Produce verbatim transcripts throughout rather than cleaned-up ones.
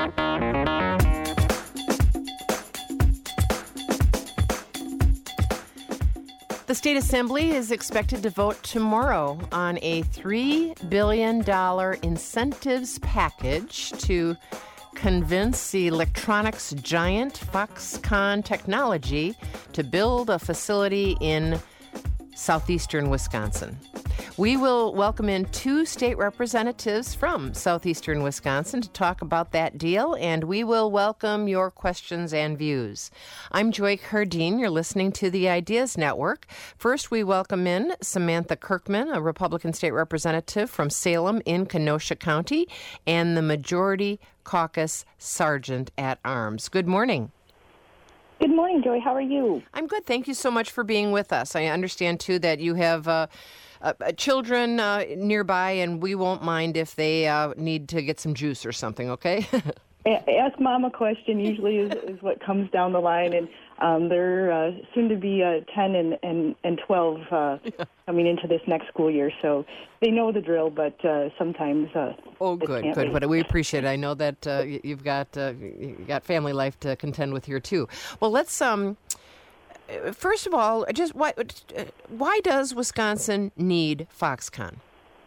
The State Assembly is expected to vote tomorrow on a three billion dollars incentives package to convince the electronics giant Foxconn Technology to build a facility in southeastern Wisconsin. We will welcome in two state representatives from southeastern Wisconsin to talk about that deal, and we will welcome your questions and views. I'm Joy Cardine. You're listening to the Ideas Network. First, we welcome in Samantha Kirkman, a Republican state representative from Salem in Kenosha County, and the Majority Caucus Sergeant at Arms. Good morning. Good morning, Joy. How are you? I'm good. Thank you so much for being with us. I understand, too, that you have uh, uh, children uh, nearby, and we won't mind if they uh, need to get some juice or something, okay? Ask Mom a question usually is, is what comes down the line, and um, they're uh, soon to be uh, ten and, and, and twelve uh, yeah. coming into this next school year, so they know the drill, but uh, sometimes uh, Oh, good, good, wait. but we appreciate it. I know that uh, you've got uh, you got family life to contend with here, too. Well, let's, um, first of all, just why, why does Wisconsin need Foxconn?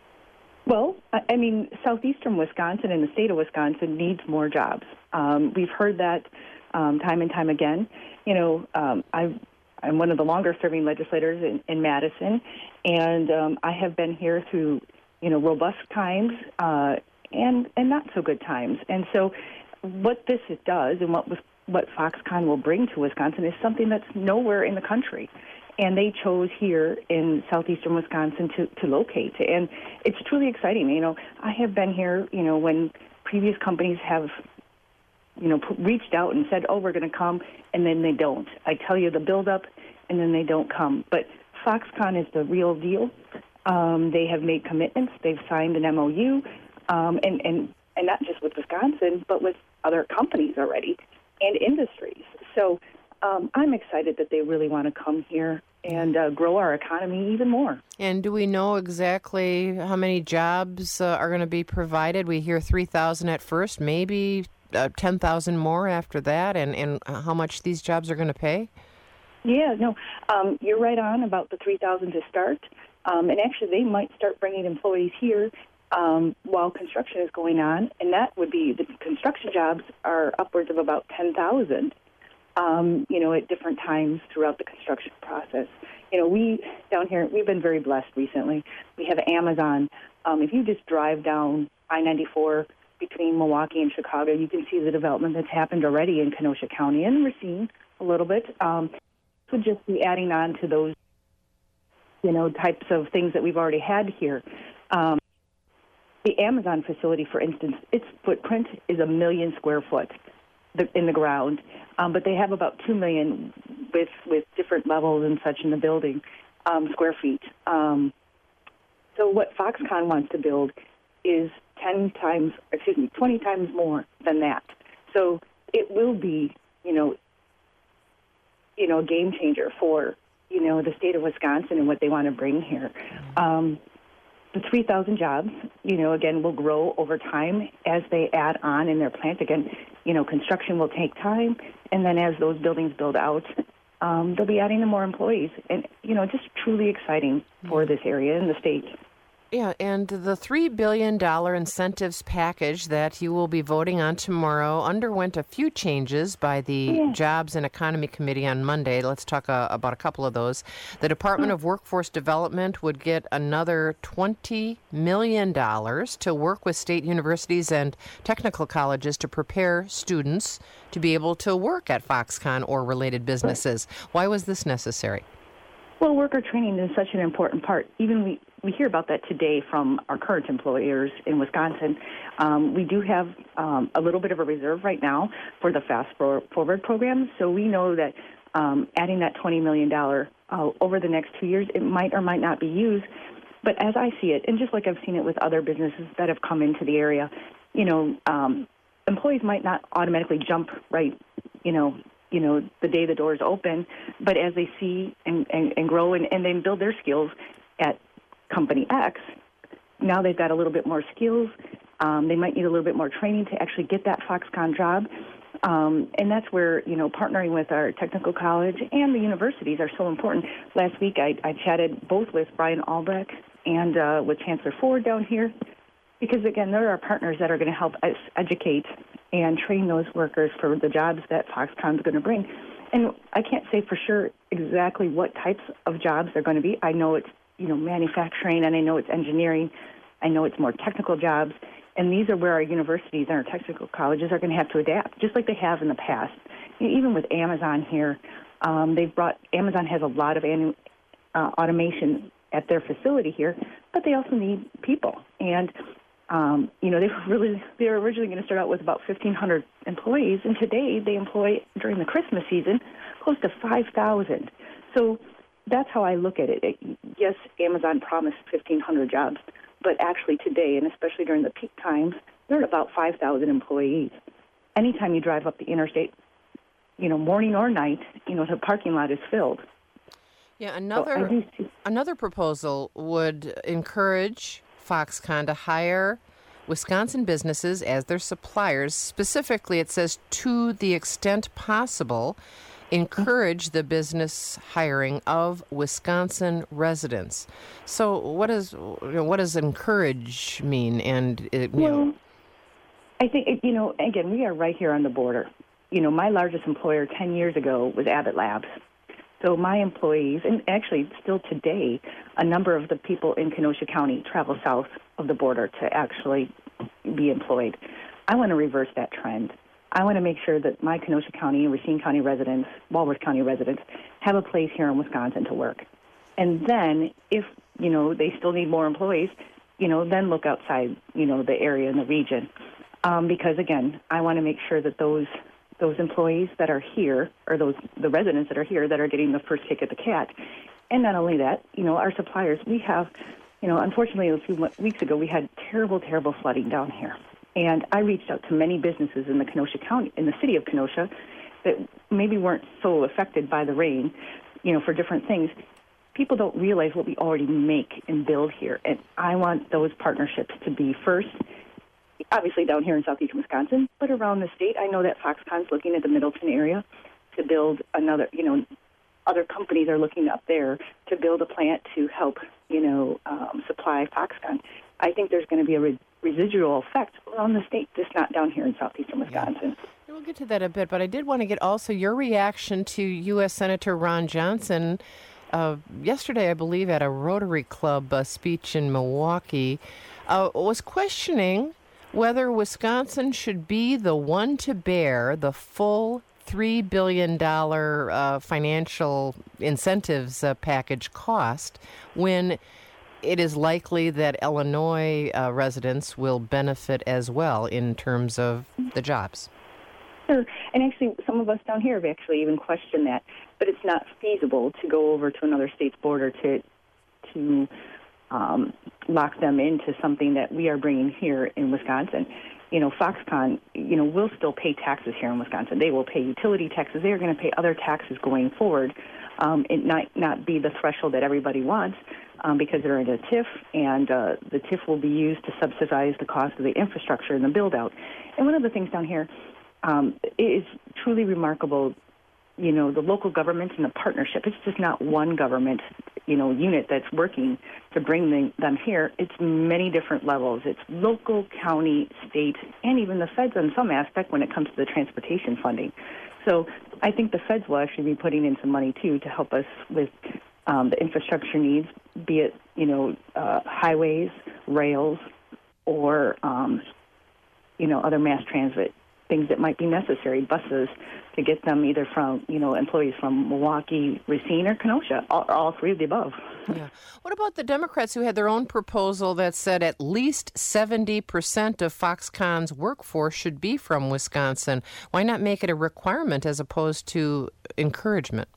Well, I mean, southeastern Wisconsin and the state of Wisconsin needs more jobs. Um, we've heard that um, time and time again. You know, um, I've, I'm one of the longer-serving legislators in, in Madison, and um, I have been here through, you know, robust times uh, and and not so good times. And so, what this does, and what was, what Foxconn will bring to Wisconsin, is something that's nowhere in the country. And they chose here in southeastern Wisconsin to, to locate. And it's truly exciting. You know, I have been here, you know, when previous companies have, you know, reached out and said, oh, we're going to come, and then they don't. I tell you the buildup, and then they don't come. But Foxconn is the real deal. Um, they have made commitments. They've signed an M O U, um, and, and, and not just with Wisconsin, but with other companies already and industries. So um, I'm excited that they really want to come here and uh, grow our economy even more. And do we know exactly how many jobs uh, are going to be provided? We hear three thousand at first, maybe uh, ten thousand more after that, and, and how much these jobs are going to pay? Yeah, no, um, you're right on about the three thousand to start. Um, and actually, they might start bringing employees here um, while construction is going on, and that would be, the construction jobs are upwards of about ten thousand. Um, you know, at different times throughout the construction process. You know, we, down here, we've been very blessed recently. We have Amazon. Um, if you just drive down I ninety-four between Milwaukee and Chicago, you can see the development that's happened already in Kenosha County, and we're seeing a little bit. Um, this would just be adding on to those, you know, types of things that we've already had here. Um, the Amazon facility, for instance, its footprint is a million square foot in the ground, um, but they have about two million with with different levels and such in the building, um, square feet. Um, so what Foxconn wants to build is ten times, excuse me, twenty times more than that. So it will be, you know, you know, a game changer for, you know, the state of Wisconsin and what they want to bring here. Um, The three thousand jobs, you know, again, will grow over time as they add on in their plant. Again, you know, construction will take time, and then as those buildings build out, um, they'll be adding in more employees. And, you know, just truly exciting for this area and the state. Yeah, and the three billion dollars incentives package that you will be voting on tomorrow underwent a few changes by the Yeah. Jobs and Economy Committee on Monday. Let's talk uh, about a couple of those. The Department of Workforce Development would get another twenty million dollars to work with state universities and technical colleges to prepare students to be able to work at Foxconn or related businesses. Why was this necessary? Well, worker training is such an important part. Even we, we hear about that today from our current employers in Wisconsin. Um, we do have um, a little bit of a reserve right now for the Fast Forward program, so we know that um, adding that twenty million dollars uh, over the next two years, it might or might not be used. But as I see it, and just like I've seen it with other businesses that have come into the area, you know, um, employees might not automatically jump right, you know, you know, the day the doors open, but as they see and, and, and grow and, and then build their skills at Company X, now they've got a little bit more skills, Um, they might need a little bit more training to actually get that Foxconn job. Um, and that's where, you know, partnering with our technical college and the universities are so important. Last week I, I chatted both with Brian Albrecht and uh, with Chancellor Ford down here because, again, they're our partners that are going to help us educate and train those workers for the jobs that Foxconn's going to bring. And I can't say for sure exactly what types of jobs they're going to be. I know it's, you know, manufacturing, and I know it's engineering. I know it's more technical jobs. And these are where our universities and our technical colleges are going to have to adapt, just like they have in the past. Even with Amazon here, um, they've brought, Amazon has a lot of anu- uh, automation at their facility here, but they also need people. And, um, you know, they were really, they were originally going to start out with about fifteen hundred employees, and today they employ, during the Christmas season, close to five thousand. So that's how I look at it. it yes, Amazon promised fifteen hundred jobs. But actually today, and especially during the peak times, they're at about five thousand employees. Anytime you drive up the interstate, you know, morning or night, you know, the parking lot is filled. Yeah, another so see- another proposal would encourage Foxconn to hire Wisconsin businesses as their suppliers. Specifically, it says, to the extent possible, encourage the business hiring of Wisconsin residents. So, what does you know, what does encourage mean? And it, you well, know, I think it, you know. Again, we are right here on the border. You know, my largest employer ten years ago was Abbott Labs. So my employees, and actually still today, a number of the people in Kenosha County travel south of the border to actually be employed. I want to reverse that trend. I want to make sure that my Kenosha County and Racine County residents, Walworth County residents, have a place here in Wisconsin to work. And then if, you know, they still need more employees, you know, then look outside, you know, the area and the region. Um, because, again, I want to make sure that those those employees that are here, or those the residents that are here that are getting the first kick at the cat. And not only that, you know, our suppliers, we have, you know, unfortunately a few weeks ago we had terrible, terrible flooding down here. And I reached out to many businesses in the Kenosha County, in the city of Kenosha, that maybe weren't so affected by the rain, you know, for different things. People don't realize what we already make and build here. And I want those partnerships to be first, obviously down here in southeastern Wisconsin, but around the state. I know that Foxconn's looking at the Middleton area to build another, you know, other companies are looking up there to build a plant to help, you know, um, supply Foxconn. I think there's going to be a re- residual effect around the state, just not down here in southeastern Wisconsin. Yeah. We'll get to that a bit, but I did want to get also your reaction to U S Senator Ron Johnson uh, yesterday, I believe, at a Rotary Club uh, speech in Milwaukee, uh, was questioning whether Wisconsin should be the one to bear the full three billion dollars uh, financial incentives uh, package cost when it is likely that Illinois uh, residents will benefit as well in terms of the jobs. Sure. And actually, some of us down here have actually even questioned that, but it's not feasible to go over to another state's border to to um, lock them into something that we are bringing here in Wisconsin. You know, Foxconn, you know, will still pay taxes here in Wisconsin. They will pay utility taxes. They are going to pay other taxes going forward. Um, it might not be the threshold that everybody wants um, because they're in a T I F, and uh, the T I F will be used to subsidize the cost of the infrastructure and the build-out. And one of the things down here um, is truly remarkable, you know, the local governments and the partnership. It's just not one government, you know, unit that's working to bring them, them here. It's many different levels. It's local, county, state, and even the feds on some aspect when it comes to the transportation funding. So I think the feds will actually be putting in some money, too, to help us with um, the infrastructure needs, be it, you know, uh, highways, rails, or, um, you know, other mass transit, things that might be necessary, buses, to get them either from, you know, employees from Milwaukee, Racine, or Kenosha, all, all three of the above. Yeah. What about the Democrats who had their own proposal that said at least seventy percent of Foxconn's workforce should be from Wisconsin? Why not make it a requirement as opposed to encouragement?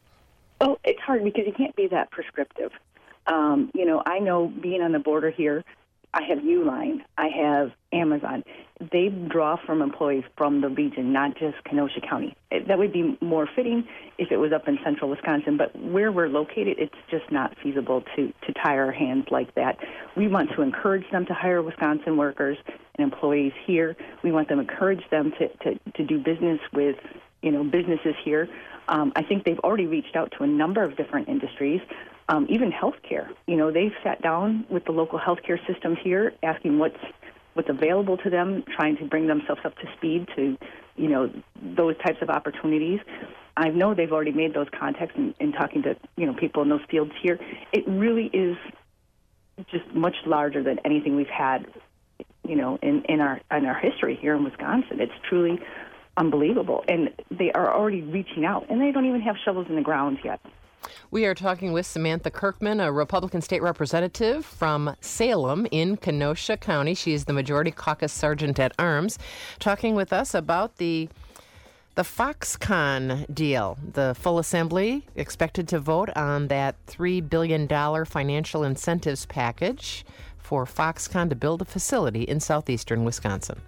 Oh, it's hard because you can't be that prescriptive. Um, you know, I know being on the border here, I have Uline, I have Amazon. They draw from employees from the region, not just Kenosha County. It, that would be more fitting if it was up in central Wisconsin, but where we're located, it's just not feasible to, to tie our hands like that. We want to encourage them to hire Wisconsin workers and employees here. We want them to encourage them to, to, to do business with, you know, businesses here. Um, I think they've already reached out to a number of different industries. Um, even healthcare, you know, they've sat down with the local healthcare systems here, asking what's what's available to them, trying to bring themselves up to speed to, you know, those types of opportunities. I know they've already made those contacts in, in talking to, you know, people in those fields here. It really is just much larger than anything we've had, you know, in, in our in our history here in Wisconsin. It's truly unbelievable, and they are already reaching out, and they don't even have shovels in the ground yet. We are talking with Samantha Kirkman, a Republican state representative from Salem in Kenosha County. She is the Majority Caucus Sergeant at Arms, talking with us about the the Foxconn deal. The full assembly expected to vote on that three billion dollars financial incentives package for Foxconn to build a facility in southeastern Wisconsin.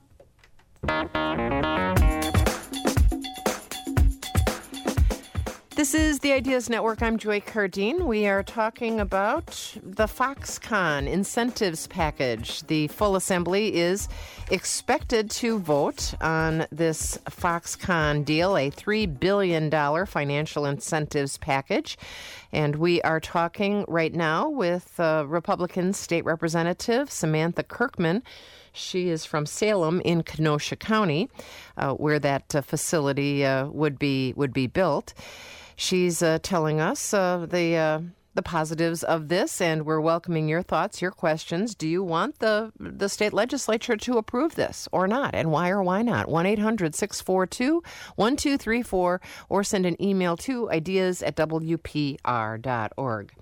This is the Ideas Network. I'm Joy Cardine. We are talking about the Foxconn incentives package. The full assembly is expected to vote on this Foxconn deal, a three billion dollars financial incentives package. And we are talking right now with uh, Republican State Representative Samantha Kirkman. She is from Salem in Kenosha County, uh, where that uh, facility uh, would be would be built. She's uh, telling us uh, the uh, the positives of this, and we're welcoming your thoughts, your questions. Do you want the the state legislature to approve this or not, and why or why not? one eight hundred six four two one two three four or send an email to ideas at w p r dot org.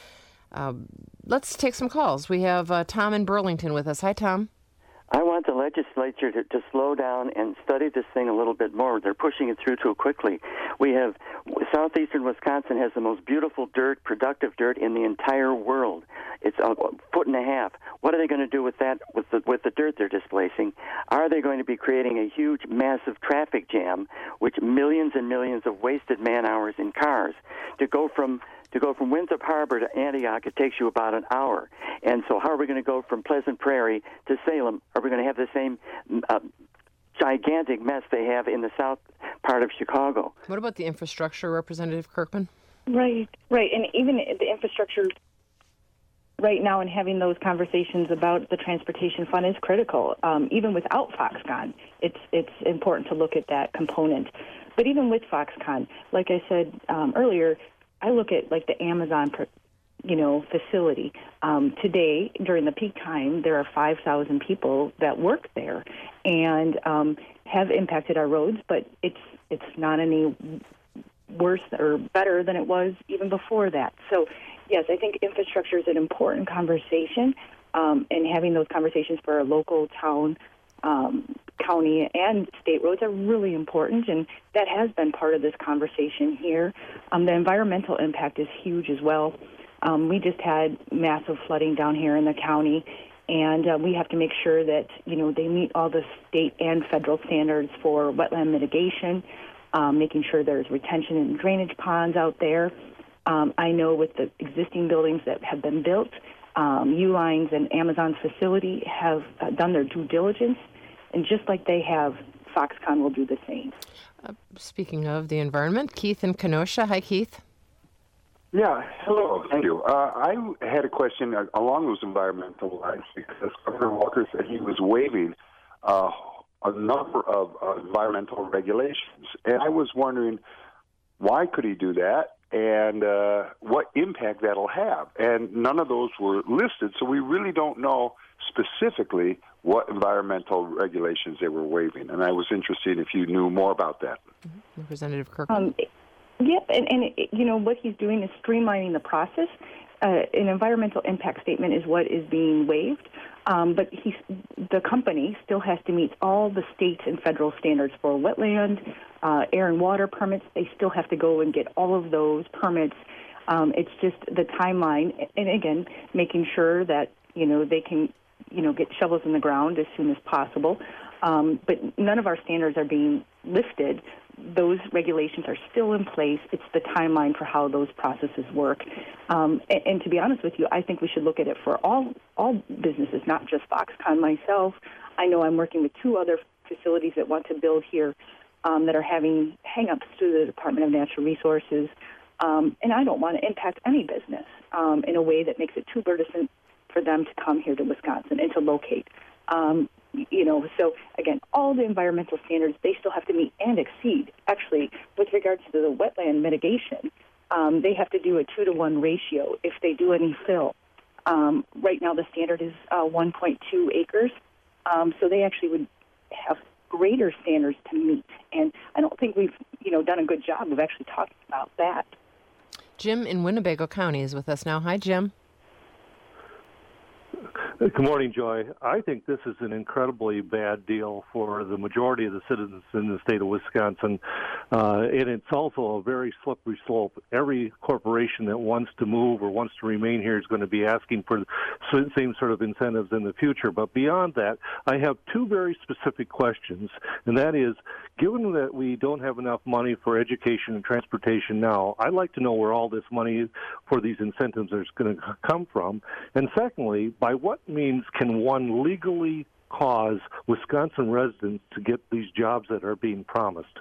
Um, let's take some calls. We have uh, Tom in Burlington with us. Hi, Tom. I want the legislature to, to slow down and study this thing a little bit more. They're pushing it through too quickly. We have southeastern Wisconsin has the most beautiful dirt, productive dirt in the entire world. It's a foot and a half. What are they going to do with that, with the, with the dirt they're displacing? Are they going to be creating a huge, massive traffic jam, which millions and millions of wasted man hours in cars? To go from To go from Winthrop Harbor to Antioch, it takes you about an hour. And so how are we going to go from Pleasant Prairie to Salem? Are we going to have the same uh, gigantic mess they have in the south part of Chicago? What about the infrastructure, Representative Kirkman? Right, right. And even the infrastructure right now, and having those conversations about the transportation fund is critical. Um, even without Foxconn, it's it's important to look at that component. But even with Foxconn, like I said um, earlier, I look at like the Amazon, you know, facility. Um, today, during the peak time, there are five thousand people that work there and um, have impacted our roads, but it's it's not any worse or better than it was even before that. So, yes, I think infrastructure is an important conversation, um, and having those conversations for a local town, um, county, and state roads are really important, and that has been part of this conversation here. Um, the environmental impact is huge as well. Um, we just had massive flooding down here in the county, and uh, we have to make sure that, you know, they meet all the state and federal standards for wetland mitigation, um, making sure there's retention and drainage ponds out there. Um, I know with the existing buildings that have been built, um, Uline's and Amazon's facility have uh, done their due diligence, and just like they have, Foxconn will do the same. Uh, speaking of the environment, Keith in Kenosha. Hi, Keith. Yeah, hello. Thank you. Uh, I had a question uh, along those environmental lines because Governor Walker said he was waiving uh, a number of uh, environmental regulations, and I was wondering why could he do that and uh, what impact that'll have. And none of those were listed, so we really don't know specifically what environmental regulations they were waiving. And I was interested if you knew more about that. Mm-hmm. Representative Kirkman. Um, Yep, and, and you know, what he's doing is streamlining the process. Uh, an environmental impact statement is what is being waived, um, but he's, the company still has to meet all the state and federal standards for wetland, uh, air and water permits. They still have to go and get all of those permits. Um, it's just the timeline, and again, making sure that, You know, they can, you know, get shovels in the ground as soon as possible. Um, but none of our standards are being lifted. Those regulations are still in place. It's the timeline for how those processes work. Um, and, and to be honest with you, I think we should look at it for all all businesses, not just Foxconn. Myself, I know I'm working with two other facilities that want to build here um, that are having hang-ups through the Department of Natural Resources. Um, and I don't want to impact any business um, in a way that makes it too burdensome for them to come here to Wisconsin and to locate. Um, You know, so again, all the environmental standards, they still have to meet and exceed. Actually, with regards to the wetland mitigation, um, they have to do a two to one ratio if they do any fill. Um, right now, the standard is uh, one point two acres, um, so they actually would have greater standards to meet. And I don't think we've, you know, done a good job of actually talking about that. Jim in Winnebago County is with us now. Hi, Jim. Good morning, Joy. I think this is an incredibly bad deal for the majority of the citizens in the state of Wisconsin, uh, and it's also a very slippery slope. Every corporation that wants to move or wants to remain here is going to be asking for the same sort of incentives in the future. But beyond that, I have two very specific questions, and that is, given that we don't have enough money for education and transportation now, I'd like to know where all this money for these incentives is going to come from. And secondly, by what means can one legally cause Wisconsin residents to get these jobs that are being promised?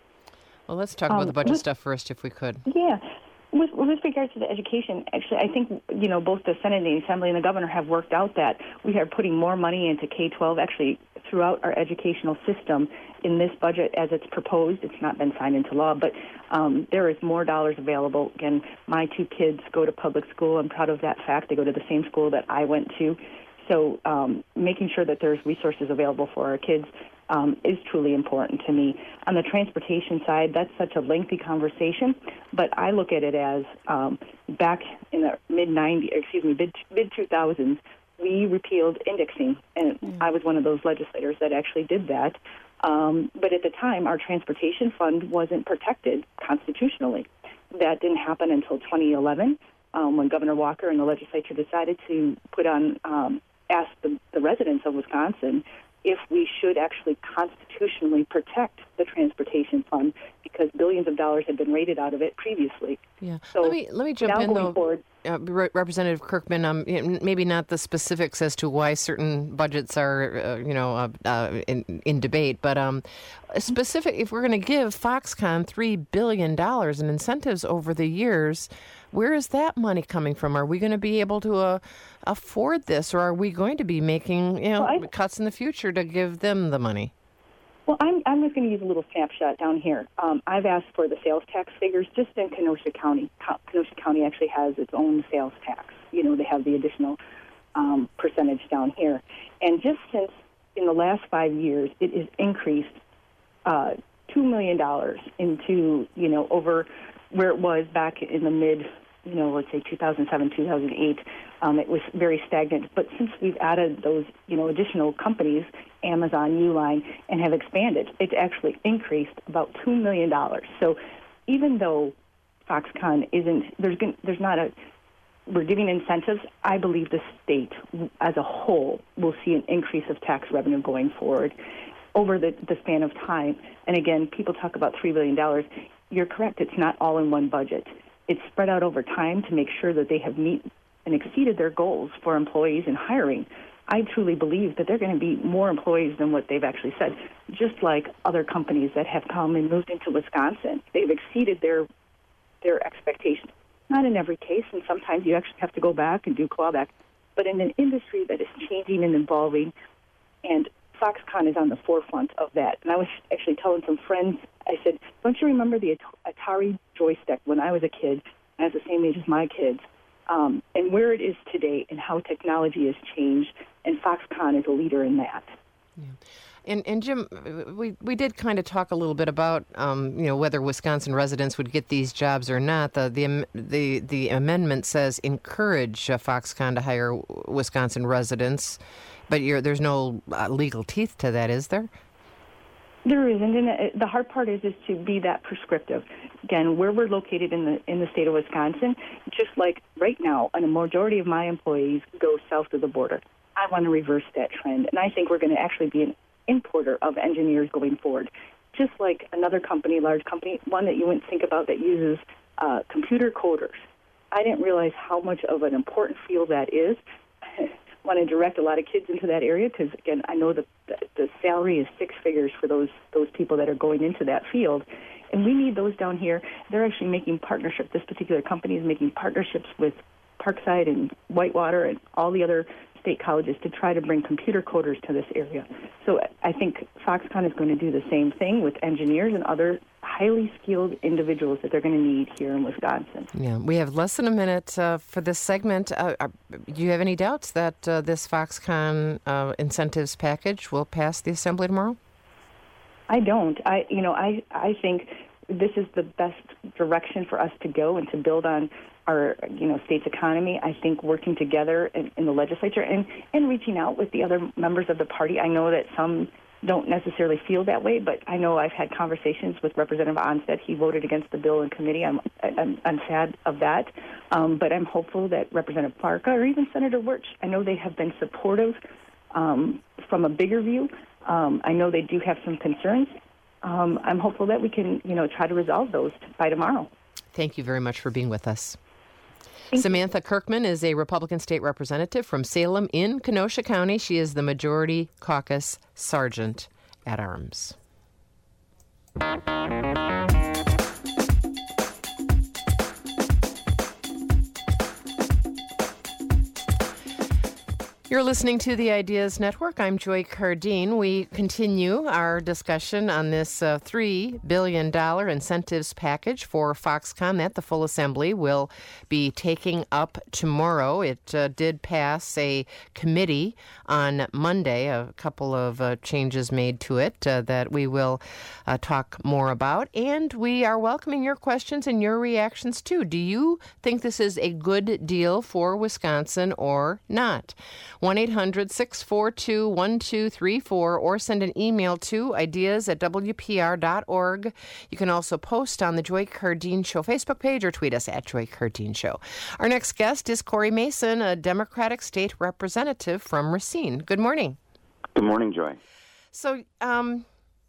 Well, let's talk Um, about the budget with- stuff first, if we could. Yeah. With, with regards to the education, actually, I think, you know, both the Senate and the Assembly and the governor have worked out that we are putting more money into K twelve, actually, throughout our educational system in this budget as it's proposed. It's not been signed into law, but um, there is more dollars available. Again, my two kids go to public school. I'm proud of that fact. They go to the same school that I went to. So um, making sure that there's resources available for our kids um, is truly important to me. On the transportation side, that's such a lengthy conversation, but I look at it as um, back in the mid nineties, excuse me, mid mid two thousands, we repealed indexing, and mm. I was one of those legislators that actually did that. Um, but at the time, our transportation fund wasn't protected constitutionally. That didn't happen until twenty eleven, um, when Governor Walker and the legislature decided to put on, um, ask the, the residents of Wisconsin if we should actually constitutionally protect the transportation fund, because billions of dollars had been raided out of it previously. Yeah. So let me let me jump now in going though. Forward, Uh, Re- Representative Kirkman, um, maybe not the specifics as to why certain budgets are, uh, you know, uh, uh, in, in debate, but um, specific. If we're going to give Foxconn three billion dollars in incentives over the years, where is that money coming from? Are we going to be able to uh, afford this, or are we going to be making, you know, well, I, cuts in the future to give them the money? Well, I'm, I'm just going to use a little snapshot down here. Um, I've asked for the sales tax figures just in Kenosha County. Co- Kenosha County actually has its own sales tax. You know, they have the additional um, percentage down here. And just since in the last five years, it has increased uh, two million dollars into, you know, over where it was back in the mid, you know, let's say two thousand seven, two thousand eight. Um, it was very stagnant. But since we've added those, you know, additional companies, Amazon, Uline, and have expanded, it's actually increased about two million dollars. So even though Foxconn isn't, there's there's not a, we're giving incentives, I believe the state as a whole will see an increase of tax revenue going forward over the, the span of time. And again, people talk about three billion dollars. You're correct, it's not all in one budget. It's spread out over time to make sure that they have meet and exceeded their goals for employees and hiring. I truly believe that they're going to be more employees than what they've actually said, just like other companies that have come and moved into Wisconsin. They've exceeded their their expectations. Not in every case, and sometimes you actually have to go back and do clawback, but in an industry that is changing and evolving, and Foxconn is on the forefront of that. And I was actually telling some friends, I said, don't you remember the Atari joystick when I was a kid? I was the same age as my kids. Um, and where it is today and how technology has changed, and Foxconn is a leader in that. Yeah. And, and Jim, we, we did kind of talk a little bit about um, you know, whether Wisconsin residents would get these jobs or not. The the the, the amendment says encourage uh, Foxconn to hire Wisconsin residents, but you're, there's no uh, legal teeth to that, is there? There isn't, and the hard part is is to be that prescriptive. Again, where we're located in the in the state of Wisconsin, just like right now, a majority of my employees go south of the border. I want to reverse that trend, and I think we're going to actually be an importer of engineers going forward. Just like another company, large company, one that you wouldn't think about that uses uh, computer coders. I didn't realize how much of an important field that is. Want to direct a lot of kids into that area because, again, I know the, the the salary is six figures for those those people that are going into that field, and we need those down here. They're actually making partnerships. This particular company is making partnerships with Parkside and Whitewater and all the other state colleges to try to bring computer coders to this area. So I think Foxconn is going to do the same thing with engineers and other highly skilled individuals that they're going to need here in Wisconsin. Yeah, we have less than a minute uh, for this segment. Uh, are, do you have any doubts that uh, this Foxconn uh, incentives package will pass the Assembly tomorrow? I don't. I, you know, I, I think this is the best direction for us to go and to build on our, you know, state's economy. I think working together in, in the legislature and, and reaching out with the other members of the party. I know that some don't necessarily feel that way, but I know I've had conversations with Representative Onstead. He voted against the bill in committee. I'm I'm, I'm sad of that, um, but I'm hopeful that Representative Parka or even Senator Wirtz, I know they have been supportive um, from a bigger view. Um, I know they do have some concerns. Um, I'm hopeful that we can, you know, try to resolve those by tomorrow. Thank you very much for being with us. Thank Samantha you. Kirkman is a Republican state representative from Salem in Kenosha County. She is the Majority Caucus Sergeant at Arms. You're listening to the Ideas Network. I'm Joy Cardine. We continue our discussion on this uh, three billion dollars incentives package for Foxconn that the full assembly will be taking up tomorrow. It uh, did pass a committee on Monday, a couple of uh, changes made to it uh, that we will uh, talk more about. And we are welcoming your questions and your reactions, too. Do you think this is a good deal for Wisconsin or not? one eight hundred six four two one two three four or send an email to ideas at w p r dot org. You can also post on the Joy Cardine Show Facebook page or tweet us at Joy Cardine Show. Our next guest is Corey Mason, a Democratic state representative from Racine. Good morning. Good morning, Joy. So, um,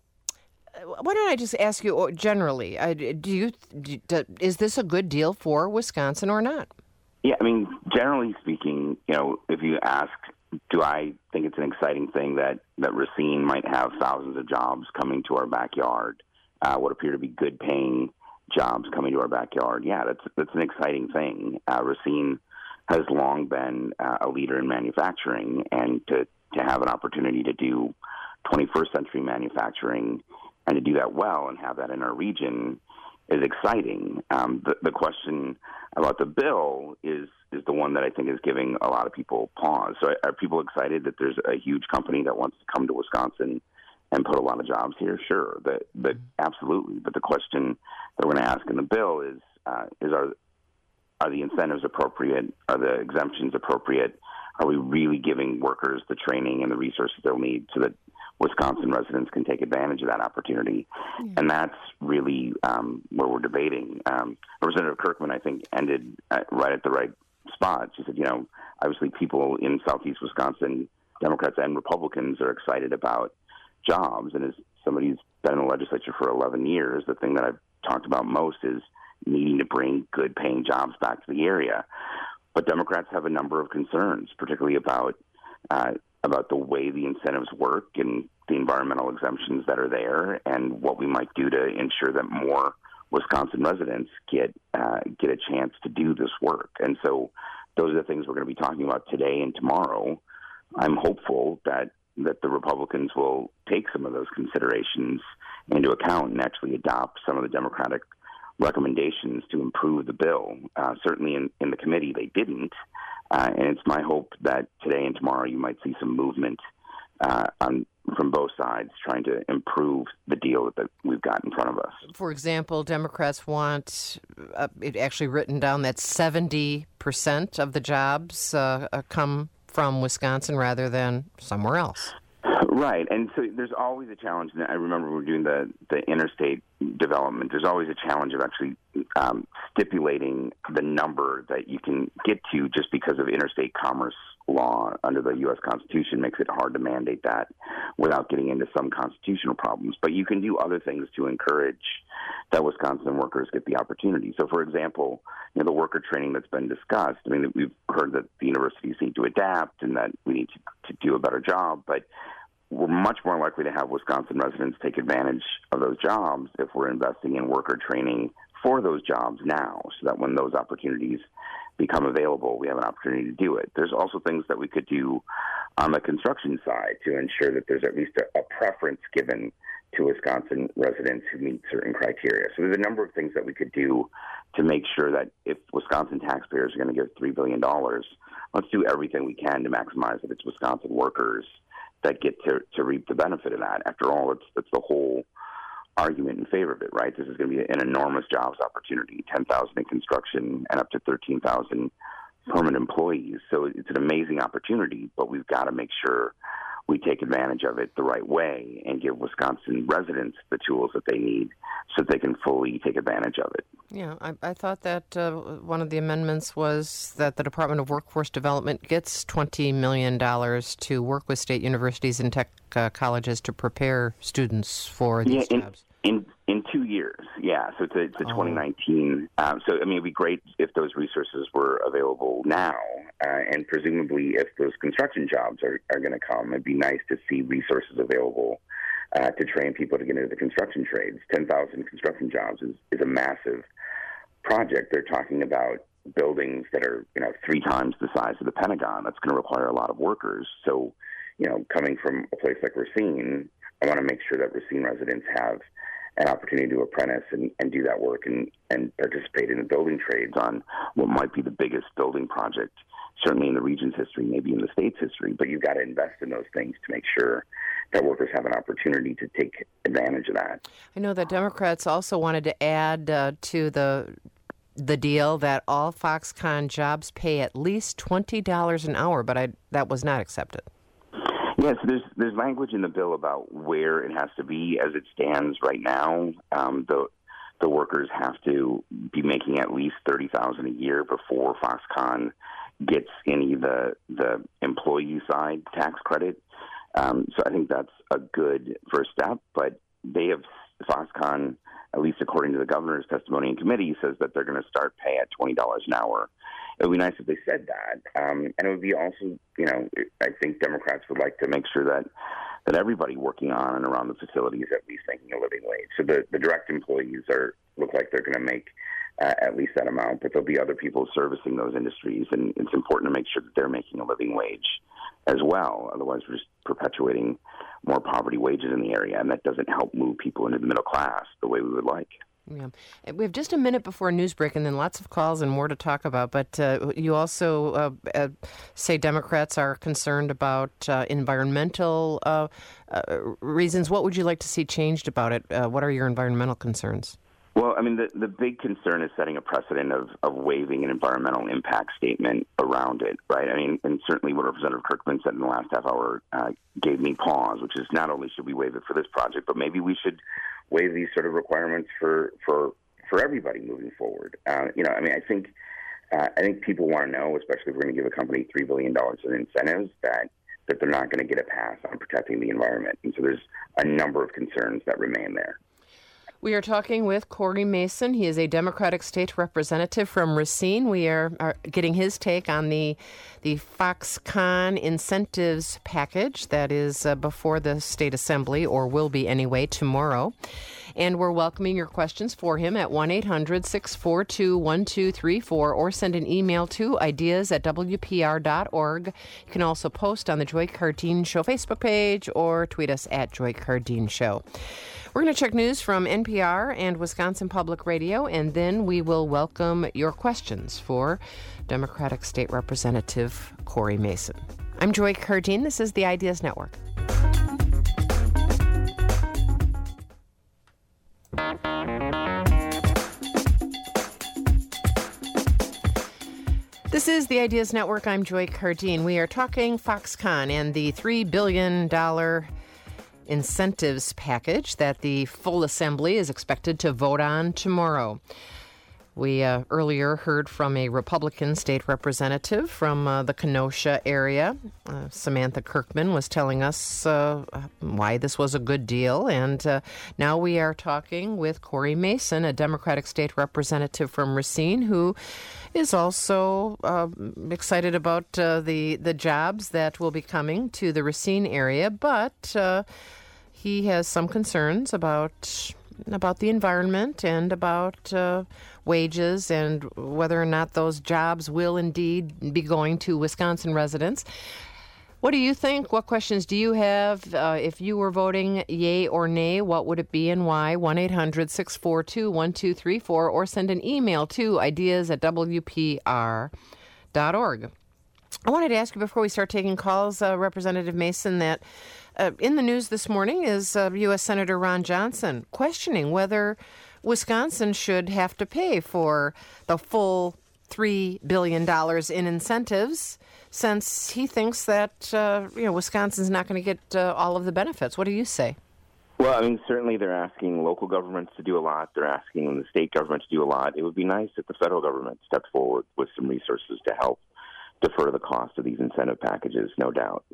why don't I just ask you generally, uh, do you do, is this a good deal for Wisconsin or not? Yeah, I mean, generally speaking, you know, if you ask, do I think it's an exciting thing that, that Racine might have thousands of jobs coming to our backyard, uh, what appear to be good-paying jobs coming to our backyard? Yeah, that's that's an exciting thing. Uh, Racine has long been uh, a leader in manufacturing, and to, to have an opportunity to do twenty-first century manufacturing and to do that well and have that in our region is exciting. Um, the, the question about the bill is is the one that I think is giving a lot of people pause. So are people excited that there's a huge company that wants to come to Wisconsin and put a lot of jobs here? Sure, but, but absolutely. But the question that we're going to ask in the bill is, uh, is are, are the incentives appropriate? Are the exemptions appropriate? Are we really giving workers the training and the resources they'll need so that Wisconsin residents can take advantage of that opportunity? Yeah. And that's really um, where we're debating. Um, Representative Kirkman, I think, ended at, right at the right spot. She said, you know, obviously people in southeast Wisconsin, Democrats and Republicans, are excited about jobs. And as somebody who's been in the legislature for eleven years, the thing that I've talked about most is needing to bring good-paying jobs back to the area. But Democrats have a number of concerns, particularly about uh, about the way the incentives work and the environmental exemptions that are there, and what we might do to ensure that more Wisconsin residents get uh, get a chance to do this work. And so those are the things we're going to be talking about today and tomorrow. I'm hopeful that, that the Republicans will take some of those considerations into account and actually adopt some of the Democratic recommendations to improve the bill. Uh, certainly in, in the committee they didn't, uh, and it's my hope that today and tomorrow you might see some movement uh, on from both sides trying to improve the deal that we've got in front of us. For example, Democrats want uh, it actually written down that seventy percent of the jobs uh, uh, come from Wisconsin rather than somewhere else. Right, and so there's always a challenge. And I remember we were doing the, the interstate development. There's always a challenge of actually um, stipulating the number that you can get to just because of interstate commerce law under the U S Constitution makes it hard to mandate that without getting into some constitutional problems. But you can do other things to encourage that Wisconsin workers get the opportunity. So, for example, you know, the worker training that's been discussed, I mean, we've heard that the universities need to adapt and that we need to, to do a better job, but we're much more likely to have Wisconsin residents take advantage of those jobs if we're investing in worker training for those jobs now, so that when those opportunities become available, we have an opportunity to do it. There's also things that we could do on the construction side to ensure that there's at least a, a preference given to Wisconsin residents who meet certain criteria. So there's a number of things that we could do to make sure that if Wisconsin taxpayers are going to give three billion dollars, let's do everything we can to maximize that it's Wisconsin workers that get to, to reap the benefit of that. After all, it's, it's the whole argument in favor of it, right? This is going to be an enormous jobs opportunity, ten thousand in construction and up to thirteen thousand permanent employees. So it's an amazing opportunity, but we've got to make sure we take advantage of it the right way and give Wisconsin residents the tools that they need so that they can fully take advantage of it. Yeah, I, I thought that uh, one of the amendments was that the Department of Workforce Development gets twenty million dollars to work with state universities and tech uh, colleges to prepare students for these yeah, in, jobs. In in two years, yeah. So it's a, it's a oh. twenty nineteen. Um, so, I mean, it'd be great if those resources were available now. Uh, and presumably, if those construction jobs are, are going to come, it'd be nice to see resources available uh, to train people to get into the construction trades. ten thousand construction jobs is, is a massive project. They're talking about buildings that are, you know, three times the size of the Pentagon. That's going to require a lot of workers. So, you know, coming from a place like Racine, I want to make sure that Racine residents have an opportunity to apprentice and, and do that work and, and participate in the building trades on what might be the biggest building project, certainly in the region's history, maybe in the state's history. But you've got to invest in those things to make sure that workers have an opportunity to take advantage of that. I know that Democrats also wanted to add uh, to the the deal that all Foxconn jobs pay at least twenty dollars an hour, but I, that was not accepted. Yes, there's there's language in the bill about where it has to be. As it stands right now, um, the the workers have to be making at least thirty thousand dollars a year before Foxconn gets any of the the employee side tax credit. Um, so I think that's a good first step. But they have Foxconn, at least according to the governor's testimony in committee, says that they're going to start pay at twenty dollars an hour. It would be nice if they said that. Um, and it would be also, you know, I think Democrats would like to make sure that, that everybody working on and around the facility is at least making a living wage. So the, the direct employees are look like they're going to make uh, at least that amount, but there'll be other people servicing those industries, and it's important to make sure that they're making a living wage as well. Otherwise, we're just perpetuating more poverty wages in the area, and that doesn't help move people into the middle class the way we would like. Yeah. We have just a minute before news break and then lots of calls and more to talk about. But uh, you also uh, uh, say Democrats are concerned about uh, environmental uh, uh, reasons. What would you like to see changed about it? Uh, what are your environmental concerns? Well, I mean, the, the big concern is setting a precedent of, of waiving an environmental impact statement around it, right? I mean, and certainly what Representative Kirkman said in the last half hour uh, gave me pause, which is not only should we waive it for this project, but maybe we should waive these sort of requirements for for, for everybody moving forward. Uh, you know, I mean, I think uh, I think people want to know, especially if we're going to give a company three billion dollars in incentives, that that they're not going to get a pass on protecting the environment. And so there's a number of concerns that remain there. We are talking with Corey Mason. He is a Democratic state representative from Racine. We are, are getting his take on the the Foxconn incentives package that is uh, before the State Assembly, or will be anyway, tomorrow. And we're welcoming your questions for him at one eight hundred six four two one two three four, or send an email to ideas at w p r dot org. You can also post on the Joy Cardeen Show Facebook page or tweet us at Joy Cardeen Show. We're going to check news from N P R and Wisconsin Public Radio, and then we will welcome your questions for Democratic State Representative Corey Mason. I'm Joy Cardeen. This is the Ideas Network. This is the Ideas Network. I'm Joy Cardine. We are talking Foxconn and the three billion dollars incentives package that the full assembly is expected to vote on tomorrow. We uh, earlier heard from a Republican state representative from uh, the Kenosha area. Uh, Samantha Kirkman was telling us uh, why this was a good deal. And uh, now we are talking with Corey Mason, a Democratic state representative from Racine, who is also uh, excited about uh, the, the jobs that will be coming to the Racine area. But uh, he has some concerns about about the environment and about uh, wages and whether or not those jobs will indeed be going to Wisconsin residents. What do you think? What questions do you have? Uh, if you were voting yay or nay, what would it be and why? one eight hundred six four two one two three four or send an email to ideas at w p r dot org. I wanted to ask you before we start taking calls, uh, Representative Mason, that Uh, in the news this morning is uh, U S Senator Ron Johnson questioning whether Wisconsin should have to pay for the full three billion dollars in incentives, since he thinks that uh, you know Wisconsin's not going to get uh, all of the benefits. What do you say? Well, I mean, certainly they're asking local governments to do a lot. They're asking the state government to do a lot. It would be nice if the federal government stepped forward with some resources to help defer the cost of these incentive packages, no doubt.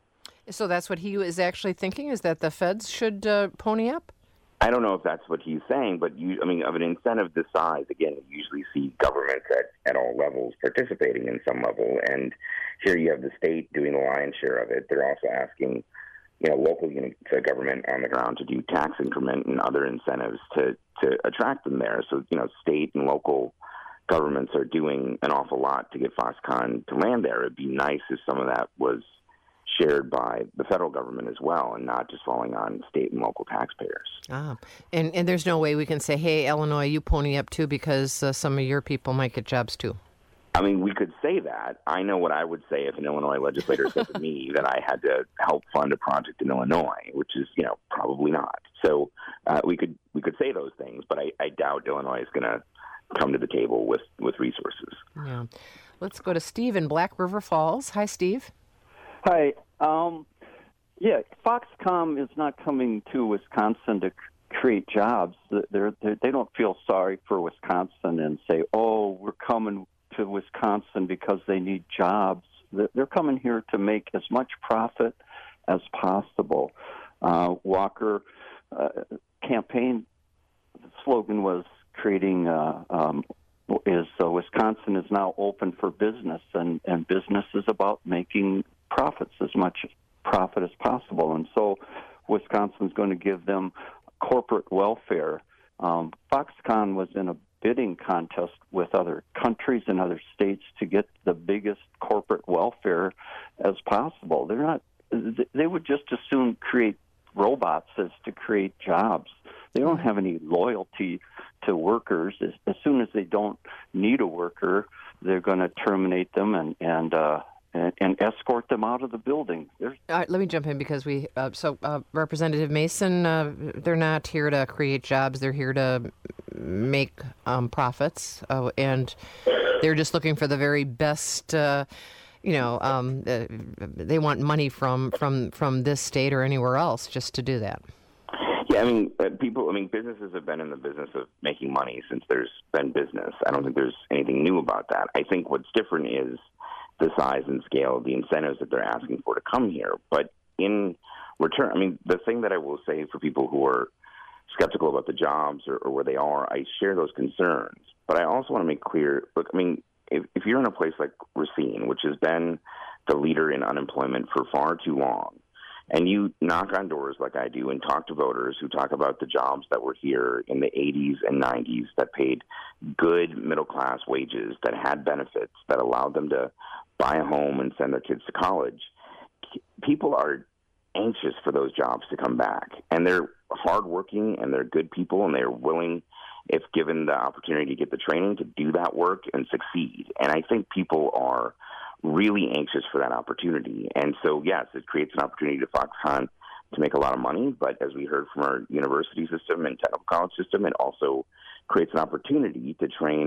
So that's what he is actually thinking, is that the feds should uh, pony up? I don't know if that's what he's saying, but you, I mean, of an incentive this size, again, you usually see governments at, at all levels participating in some level, and here you have the state doing the lion's share of it. They're also asking, you know, local units of government on the ground to do tax increment and other incentives to, to attract them there. So, you know, state and local governments are doing an awful lot to get Foxconn to land there. It'd be nice if some of that was shared by the federal government as well, and not just falling on state and local taxpayers. Ah, and, and there's no way we can say, hey, Illinois, you pony up too, because uh, some of your people might get jobs too. I mean, we could say that. I know what I would say if an Illinois legislator said to me that I had to help fund a project in Illinois, which is, you know, probably not. So uh, we could we could say those things, but I, I doubt Illinois is going to come to the table with, with resources. Yeah. Let's go to Steve in Black River Falls. Hi, Steve. Hi. Um, yeah, Foxconn is not coming to Wisconsin to create jobs. They're, they're, they don't feel sorry for Wisconsin and say, oh, we're coming to Wisconsin because they need jobs. They're coming here to make as much profit as possible. Uh, Walker uh, campaign slogan was creating uh, um, is uh, Wisconsin is now open for business, and, and business is about making profits, as much profit as possible. And so Wisconsin's going to give them corporate welfare. Um, Foxconn was in a bidding contest with other countries and other states to get the biggest corporate welfare as possible. They're not, they would just as soon create robots as to create jobs. They don't have any loyalty to workers. As, as soon as they don't need a worker, they're going to terminate them and, and, uh, And, and escort them out of the building. There's... All right, let me jump in because we, uh, so uh, Representative Mason, uh, they're not here to create jobs. They're here to make um, profits, uh, and they're just looking for the very best, uh, you know, um, uh, they want money from, from, from this state or anywhere else just to do that. Yeah, I mean, uh, people, I mean, businesses have been in the business of making money since there's been business. I don't think there's anything new about that. I think what's different is the size and scale of the incentives that they're asking for to come here. But in return, I mean, the thing that I will say for people who are skeptical about the jobs or, or where they are, I share those concerns. But I also want to make clear, look, I mean, if, if you're in a place like Racine, which has been the leader in unemployment for far too long, and you knock on doors like I do and talk to voters who talk about the jobs that were here in the eighties and nineties that paid good middle-class wages, that had benefits, that allowed them to buy a home and send their kids to college, people are anxious for those jobs to come back. And they're hardworking and they're good people, and they're willing, if given the opportunity to get the training, to do that work and succeed. And I think people are really anxious for that opportunity. And so, yes, it creates an opportunity to Foxconn to make a lot of money, but as we heard from our university system and technical college system, it also creates an opportunity to train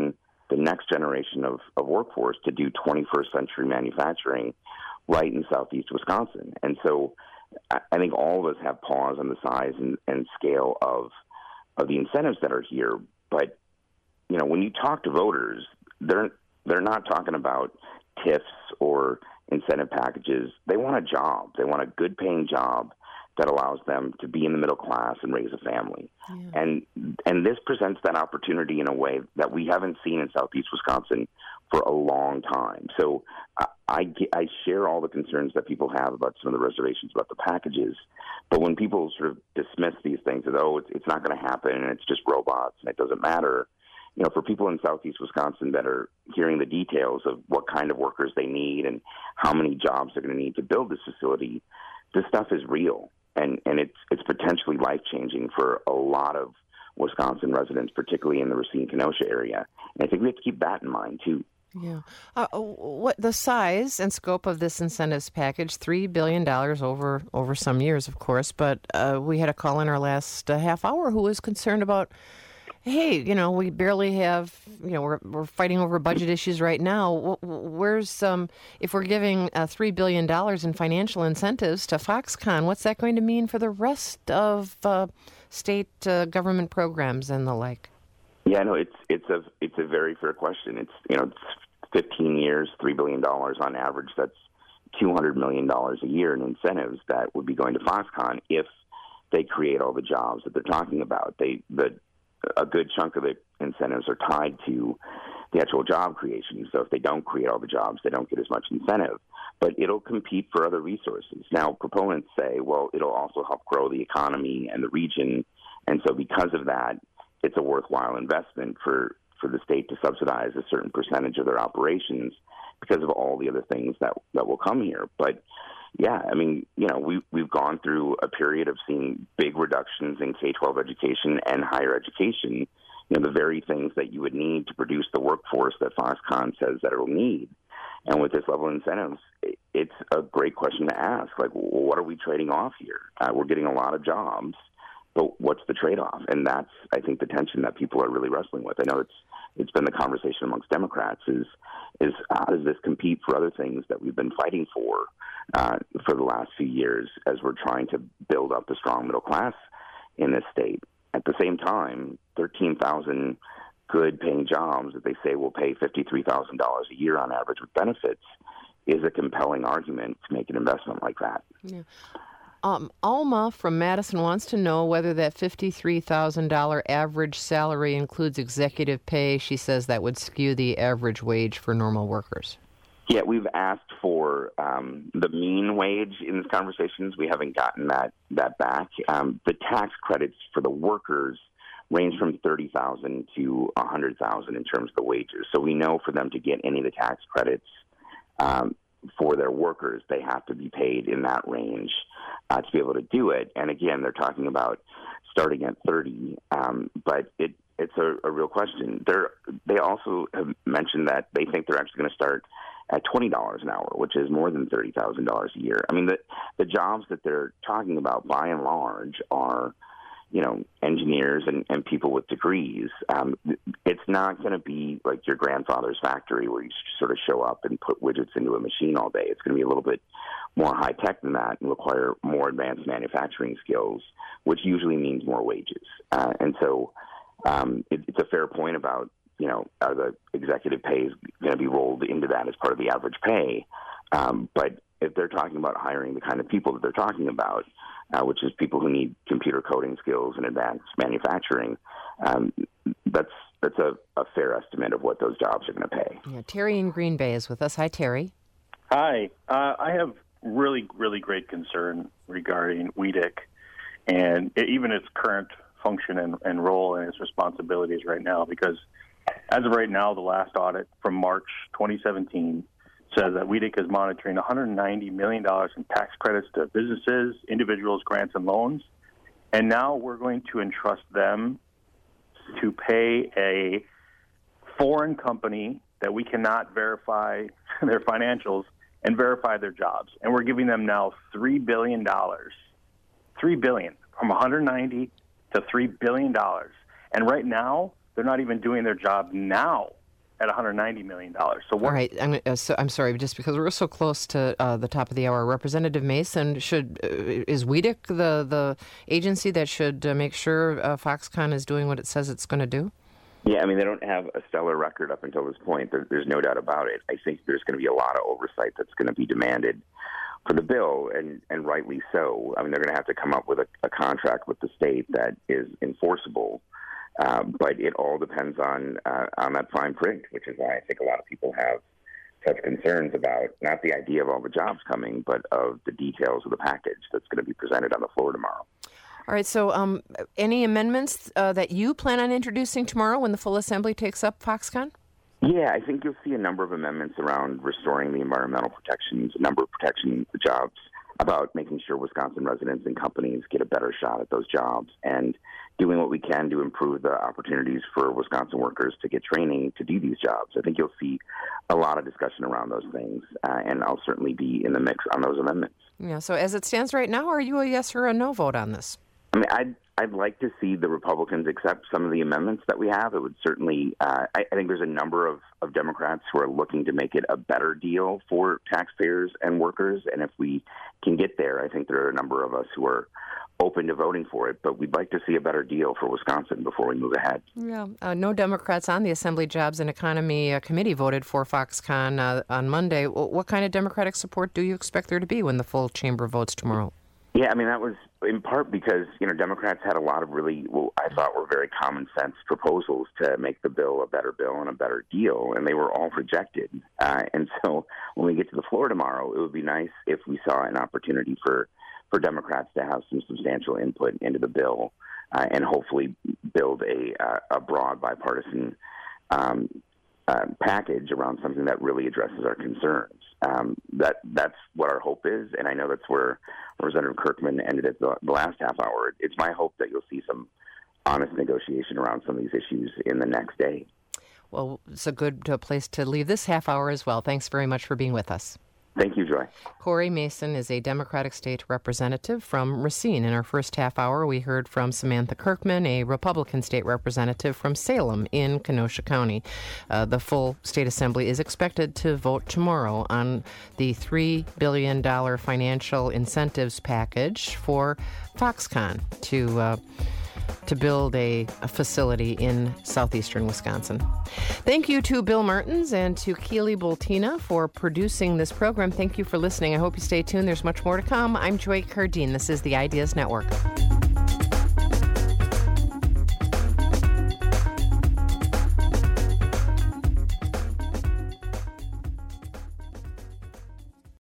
the next generation of, of workforce to do twenty-first century manufacturing right in southeast Wisconsin. And so I, I think all of us have pause on the size and, and scale of of the incentives that are here. But, you know, when you talk to voters, they're they're not talking about T I Fs or incentive packages. They want a job. They want a good paying job that allows them to be in the middle class and raise a family. Yeah. And and this presents that opportunity in a way that we haven't seen in southeast Wisconsin for a long time. So I, I, I share all the concerns that people have about some of the reservations about the packages. But when people sort of dismiss these things as, oh, it's, it's not going to happen and it's just robots and it doesn't matter, you know, for people in southeast Wisconsin that are hearing the details of what kind of workers they need and how many jobs they're going to need to build this facility, this stuff is real. And and it's it's potentially life-changing for a lot of Wisconsin residents, particularly in the Racine-Kenosha area. And I think we have to keep that in mind, too. Yeah. Uh, what the size and scope of this incentives package, three billion dollars over, over some years, of course, but uh, we had a call in our last uh, half hour who was concerned about, hey, you know, we barely have, you know, we're we're fighting over budget issues right now. Where's, um, if we're giving uh, three billion dollars in financial incentives to Foxconn, what's that going to mean for the rest of uh, state uh, government programs and the like? Yeah, no, it's it's a it's a very fair question. It's, you know, it's fifteen years, three billion dollars on average. That's two hundred million dollars a year in incentives that would be going to Foxconn if they create all the jobs that they're talking about. They the a good chunk of the incentives are tied to the actual job creation. So if they don't create all the jobs, they don't get as much incentive. But it'll compete for other resources. Now, proponents say, well, it'll also help grow the economy and the region. And so because of that, it's a worthwhile investment for, for the state to subsidize a certain percentage of their operations because of all the other things that, that will come here. But yeah, I mean, you know, we, we've gone through a period of seeing big reductions in K twelve education and higher education, you know, the very things that you would need to produce the workforce that Foxconn says that it'll need. And with this level of incentives, it's a great question to ask. Like, what are we trading off here? Uh, we're getting a lot of jobs, but what's the trade-off? And that's, I think, the tension that people are really wrestling with. I know it's it's been the conversation amongst Democrats is, is how does this compete for other things that we've been fighting for uh, for the last few years as we're trying to build up the strong middle class in this state. At the same time, thirteen thousand good-paying jobs that they say will pay fifty-three thousand dollars a year on average with benefits is a compelling argument to make an investment like that. Yeah. Um, Alma from Madison wants to know whether that fifty-three thousand dollars average salary includes executive pay. She says that would skew the average wage for normal workers. Yeah, we've asked for um, the mean wage in these conversations. We haven't gotten that, that back. Um, the tax credits for the workers range from thirty thousand dollars to one hundred thousand dollars in terms of the wages. So we know for them to get any of the tax credits um, for their workers, they have to be paid in that range uh, to be able to do it. And again, they're talking about starting at thirty, um, but it, it's a, a real question. They're, they also have mentioned that they think they're actually going to start at twenty dollars an hour, which is more than thirty thousand dollars a year. I mean, the, the jobs that they're talking about, by and large, are, you know, engineers and, and people with degrees. Um, it's not going to be like your grandfather's factory where you sort of show up and put widgets into a machine all day. It's going to be a little bit more high-tech than that and require more advanced manufacturing skills, which usually means more wages. Uh, and so um, it, it's a fair point about, you know, are the executive pays going to be rolled into that as part of the average pay? Um, but if they're talking about hiring the kind of people that they're talking about, uh, which is people who need computer coding skills and advanced manufacturing, um, that's that's a, a fair estimate of what those jobs are going to pay. Yeah, Terry in Green Bay is with us. Hi, Terry. Hi. Uh, I have really, really great concern regarding W E D C and even its current function and, and role and its responsibilities right now, because as of right now, the last audit from March twenty seventeen says that W E D C is monitoring one hundred ninety million dollars in tax credits to businesses, individuals, grants, and loans. And now we're going to entrust them to pay a foreign company that we cannot verify their financials and verify their jobs. And we're giving them now three billion dollars. three billion dollars, from one hundred ninety to three billion dollars. And right now, they're not even doing their job now at one hundred ninety million dollars. So what? All right. I'm, uh, so, I'm sorry, just because we're so close to uh, the top of the hour. Representative Mason, should uh, is W E D C the, the agency that should uh, make sure uh, Foxconn is doing what it says it's going to do? Yeah, I mean, they don't have a stellar record up until this point. There, there's no doubt about it. I think there's going to be a lot of oversight that's going to be demanded for the bill, and, and rightly so. I mean, they're going to have to come up with a, a contract with the state that is enforceable. Uh, but it all depends on uh, on that fine print, which is why I think a lot of people have such concerns about not the idea of all the jobs coming, but of the details of the package that's going to be presented on the floor tomorrow. All right, so um, any amendments uh, that you plan on introducing tomorrow when the full assembly takes up Foxconn? Yeah, I think you'll see a number of amendments around restoring the environmental protections, a number of protection jobs, about making sure Wisconsin residents and companies get a better shot at those jobs, and doing what we can to improve the opportunities for Wisconsin workers to get training to do these jobs. I think you'll see a lot of discussion around those things, uh, and I'll certainly be in the mix on those amendments. Yeah. So as it stands right now, are you a yes or a no vote on this? I mean, I'd, I'd like to see the Republicans accept some of the amendments that we have. It would certainly, uh, I, I think there's a number of, of Democrats who are looking to make it a better deal for taxpayers and workers. And if we can get there, I think there are a number of us who are open to voting for it. But we'd like to see a better deal for Wisconsin before we move ahead. Yeah, uh, no Democrats on the Assembly Jobs and Economy uh, Committee voted for Foxconn uh, on Monday. What kind of Democratic support do you expect there to be when the full chamber votes tomorrow? Yeah, I mean, that was in part because, you know, Democrats had a lot of really, well, I thought were very common sense proposals to make the bill a better bill and a better deal, and they were all rejected. Uh, and so when we get to the floor tomorrow, it would be nice if we saw an opportunity for, for Democrats to have some substantial input into the bill uh, and hopefully build a, uh, a broad bipartisan um, uh, package around something that really addresses our concerns. Um, that that's what our hope is, and I know that's where Representative Kirkman ended it the, the last half hour. It's my hope that you'll see some honest negotiation around some of these issues in the next day. Well, it's a good uh, place to leave this half hour as well. Thanks very much for being with us. Thank you, Joy. Corey Mason is a Democratic state representative from Racine. In our first half hour, we heard from Samantha Kirkman, a Republican state representative from Salem in Kenosha County. Uh, the full state assembly is expected to vote tomorrow on the three billion dollars financial incentives package for Foxconn to uh, to build a, a facility in southeastern Wisconsin. Thank you to Bill Martins and to Keely Boltina for producing this program. Thank you for listening. I hope you stay tuned. There's much more to come. I'm Joy Cardine. This is the Ideas Network.